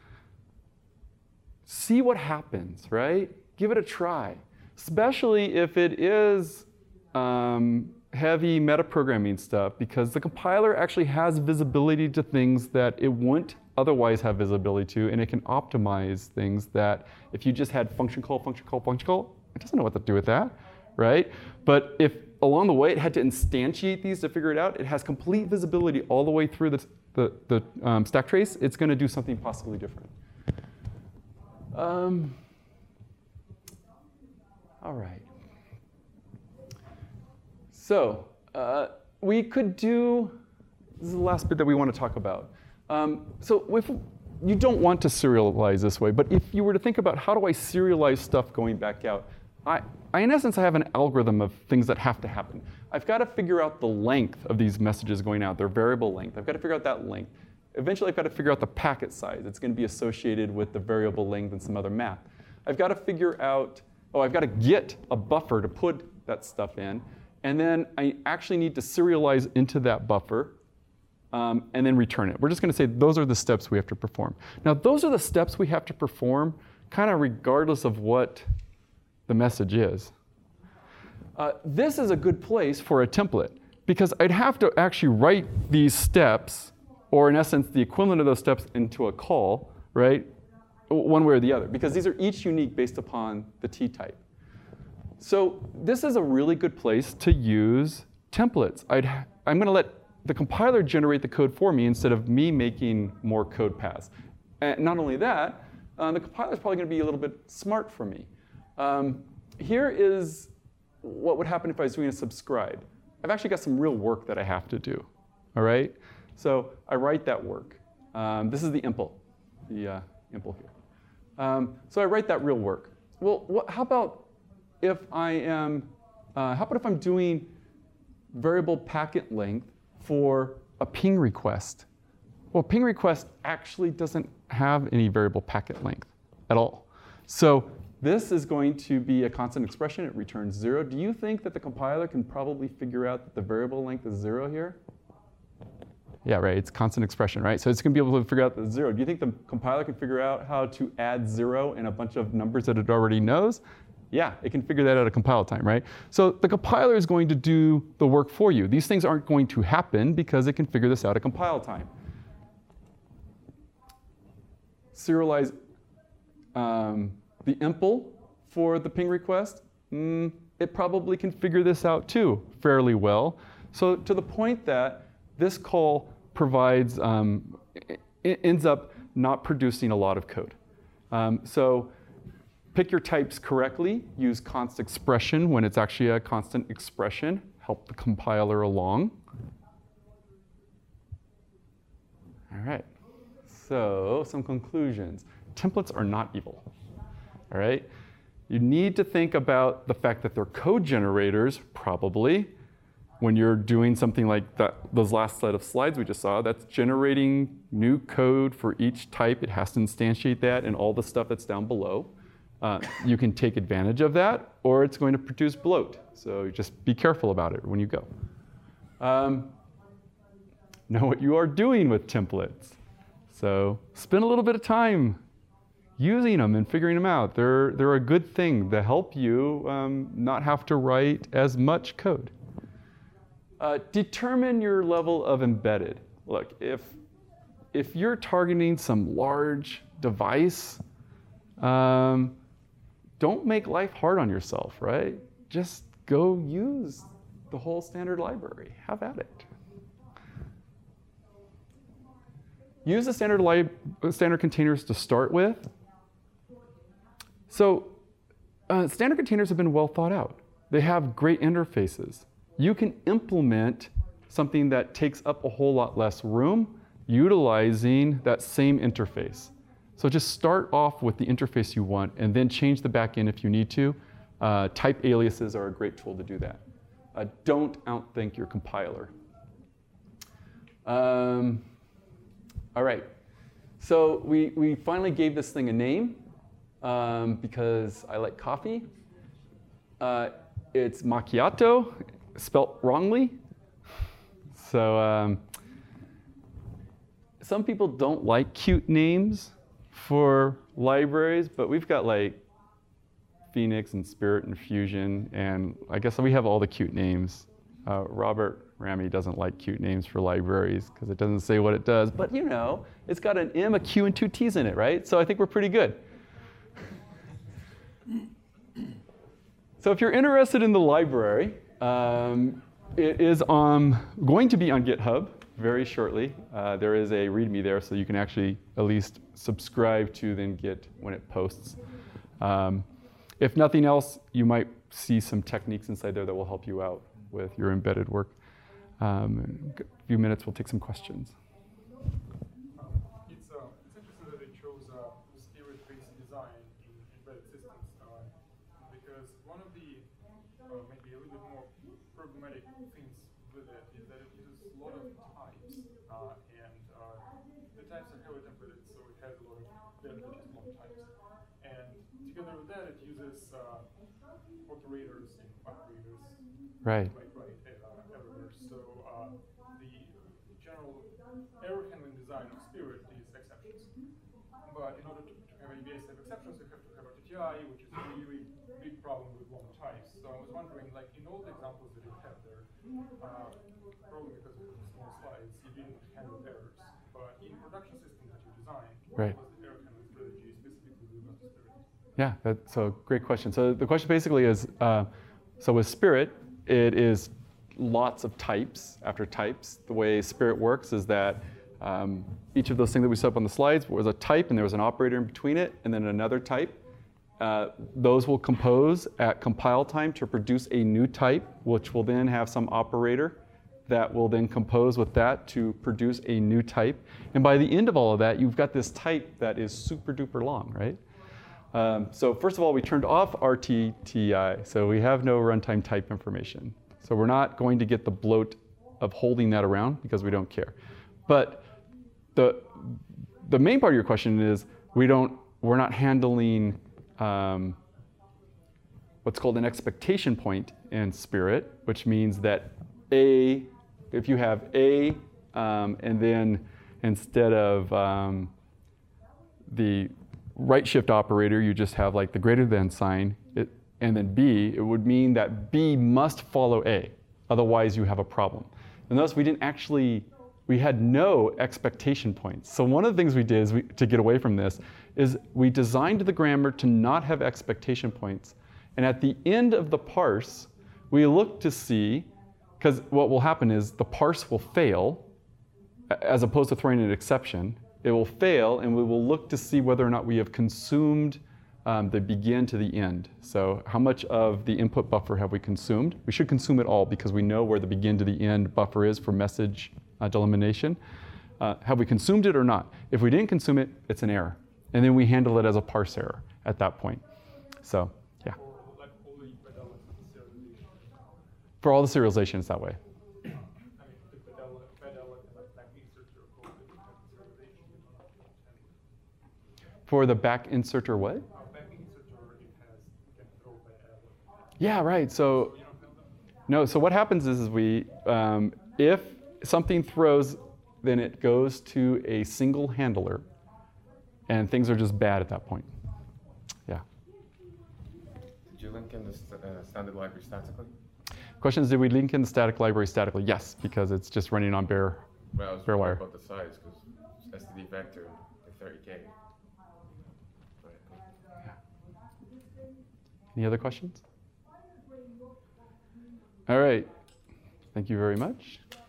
See what happens, right? Give it a try, especially if it is um, heavy metaprogramming stuff, because the compiler actually has visibility to things that it wouldn't otherwise have visibility to, and it can optimize things that if you just had function call, function call, function call, it doesn't know what to do with that, right? But if along the way it had to instantiate these to figure it out, it has complete visibility all the way through the, the, the um, stack trace, it's going to do something possibly different. Um, all right. So uh, we could do, this is the last bit that we want to talk about. Um, so if you don't want to serialize this way, but if you were to think about how do I serialize stuff going back out, I, I, in essence, I have an algorithm of things that have to happen. I've got to figure out the length of these messages going out, their variable length. I've got to figure out that length. Eventually, I've got to figure out the packet size. It's going to be associated with the variable length and some other math. I've got to figure out, oh, I've got to get a buffer to put that stuff in. And then I actually need to serialize into that buffer um, and then return it. We're just going to say those are the steps we have to perform. Now, those are the steps we have to perform kind of regardless of what the message is. Uh, this is a good place for a template because I'd have to actually write these steps, or in essence, the equivalent of those steps into a call, right? One way or the other, because these are each unique based upon the T-type. So this is a really good place to use templates. I'd ha- I'm going to let the compiler generate the code for me instead of me making more code paths. And not only that, uh, the compiler is probably going to be a little bit smart for me. Um, here is what would happen if I was doing a subscribe. I've actually got some real work that I have to do, all right? So I write that work. Um, this is the impl, the uh, impl here. Um, so I write that real work. Well, what, how about if I am, uh, how about if I'm doing variable packet length for a ping request? Well, ping request actually doesn't have any variable packet length at all. So this is going to be a constant expression. It returns zero. Do you think that the compiler can probably figure out that the variable length is zero here? Yeah, right, it's constant expression, right? So it's going to be able to figure out the zero. Do you think the compiler can figure out how to add zero in a bunch of numbers that it already knows? Yeah, it can figure that out at compile time, right? So the compiler is going to do the work for you. These things aren't going to happen because it can figure this out at compile time. Serialize um, the impl for the ping request. Mm, it probably can figure this out too fairly well. So to the point that this call provides, um, it ends up not producing a lot of code. Um, so pick your types correctly. Use const expression when it's actually a constant expression. Help the compiler along. All right. So some conclusions. Templates are not evil. All right. You need to think about the fact that they're code generators, probably. When you're doing something like that, those last set of slides we just saw, that's generating new code for each type. It has to instantiate that and all the stuff that's down below. Uh, you can take advantage of that, or it's going to produce bloat. So just be careful about it when you go. Um, know what you are doing with templates. So spend a little bit of time using them and figuring them out. They're, they're a good thing to help you um, not have to write as much code. Uh, determine your level of embedded. Look, if, if you're targeting some large device, um, don't make life hard on yourself, right? Just go use the whole standard library. Have at it. Use the standard, li- standard containers to start with. So uh, standard containers have been well thought out. They have great interfaces. You can implement something that takes up a whole lot less room utilizing that same interface. So just start off with the interface you want and then change the backend if you need to. Uh, type aliases are a great tool to do that. Uh, don't outthink your compiler. Um, all right. So we, we finally gave this thing a name um, because I like coffee. Uh, it's macchiato, spelt wrongly. So um, some people don't like cute names for libraries, but we've got like Phoenix and Spirit and Fusion, and I guess we have all the cute names. Uh, Robert Ramy doesn't like cute names for libraries because it doesn't say what it does, but you know, it's got an M, a Q, and two T's in it, right? So I think we're pretty good. So if you're interested in the library, um, it is um, going to be on GitHub very shortly. Uh, there is a README there, so you can actually at least subscribe to then Git when it posts. Um, if nothing else, you might see some techniques inside there that will help you out with your embedded work. Um, in a few minutes, we'll take some questions. It's, uh, it's interesting that they chose uh, Spirit-based design in embedded systems uh, because one of the uh, maybe a little bit more problematic things with it is that it uses a lot of types, uh, and uh, the types are heavily templated, so it has a lot of benefits of long types. And together with that, it uses uh, operators and operators. Right. Like right uh, everywhere. So uh, the general error handling design of Spirit is exceptions. But in order to, to have A B S have exceptions, you have to have R T T I, which is a really big problem with long types. So I was wondering, like in all the examples that you have there, uh, probably because of the small slides, you didn't handle errors. But in production systems that you design, what Right. was the error handling strategy specifically with Ubuntu Spirit? Yeah, that's a great question. So the question basically is, uh, so with Spirit, it is lots of types after types. The way Spirit works is that um, each of those things that we set up on the slides was a type, and there was an operator in between it, and then another type. Uh, those will compose at compile time to produce a new type, which will then have some operator that will then compose with that to produce a new type. And by the end of all of that, you've got this type that is super duper long, right? Um, so first of all, we turned off R T T I, so we have no runtime type information. So we're not going to get the bloat of holding that around because we don't care. But the, the main part of your question is we don't, we're not handling um, what's called an expectation point in Spirit, which means that A, if you have A, um, and then instead of um, the right shift operator, you just have like the greater than sign, it, and then B, it would mean that B must follow A. Otherwise, you have a problem. And thus, we didn't actually, we had no expectation points. So one of the things we did is we, to get away from this is we designed the grammar to not have expectation points. And at the end of the parse, we look to see, because what will happen is the parse will fail, as opposed to throwing an exception. It will fail, and we will look to see whether or not we have consumed um, the begin to the end. So how much of the input buffer have we consumed? We should consume it all because we know where the begin to the end buffer is for message uh, delimitation. Uh, have we consumed it or not? If we didn't consume it, it's an error. And then we handle it as a parse error at that point. So, yeah. Or like only Pedala serialization? For all the serialization, it's that way. I mean, the Pedala, Pedala and like back insert your code that you have serialization, you don't have to handle. For the back inserter what? Uh, back inserter, it has, can throw by error. Yeah, right. So, So you don't have that? no, so what happens is, is we, um, if something throws, then it goes to a single handler, and things are just bad at that point. Yeah. Did you link in the st- uh, standard library statically? Questions, did we link in the static library statically? Yes, because it's just running on bare. Well, I was Bare wondering wire. about the size, because S T D vector, the thirty K. Right. Any other questions? All right. Thank you very much.